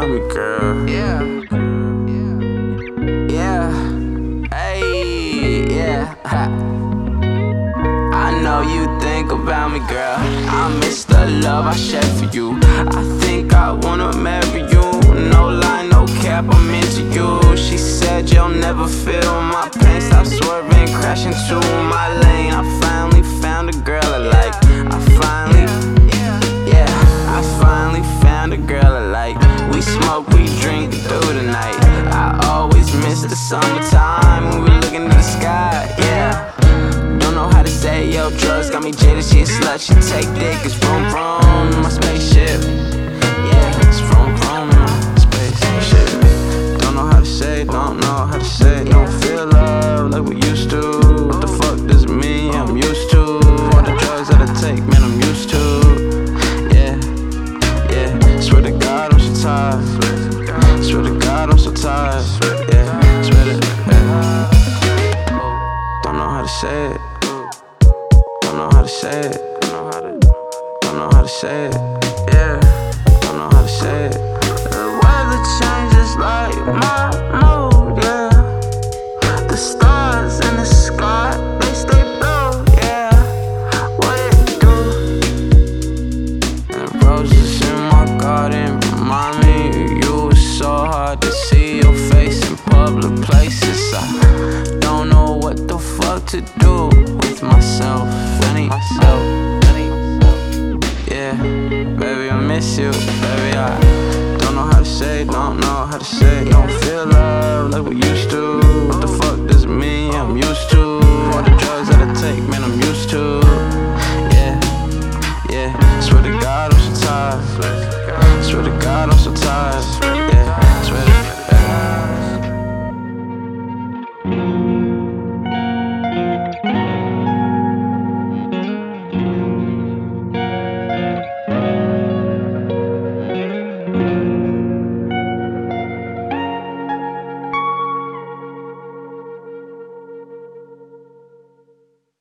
about me, girl. Yeah. Hey, yeah. I know you think about me, girl. I miss the love I shared for you. I think I wanna marry you. No lie, no cap, I'm into you. She said you'll never feel my pain. Stop swerving, crash into my lane. I finally found a girl I like. I finally found a girl I like. We smoke, we drink through the night. I always miss the summertime when we look into the sky, yeah. Don't know how to say, yo, drugs got me jaded. She a slut, she take dick. It's vroom vroom in my spaceship. Yeah, it's vroom vroom in my spaceship. Don't know how to say, don't know how to say. Don't feel love like we used to. What the fuck does it mean? I'm used to all the drugs that I take, man, I'm used to. Yeah, swear to God I'm so tired. Swear to God I'm so tired. Yeah, swear to don't know how to say it. Don't know how to say it. Don't know how to say it. Yeah, don't know how to say it. The weather changes like my mood, yeah. The stars in the sky, they stay blue, yeah. What it do? And the roses in my garden remind me of you. It's so hard to see your face in public places. I don't know what the fuck to do with myself. Yeah, baby, I miss you. Baby, I don't know how to say, don't know how to say. Don't feel love like we used to. What the fuck does it mean? I'm used to all the drugs that I take, man, I'm used to. Yeah, swear to God I'm so tired. Swear to God I'm so tired.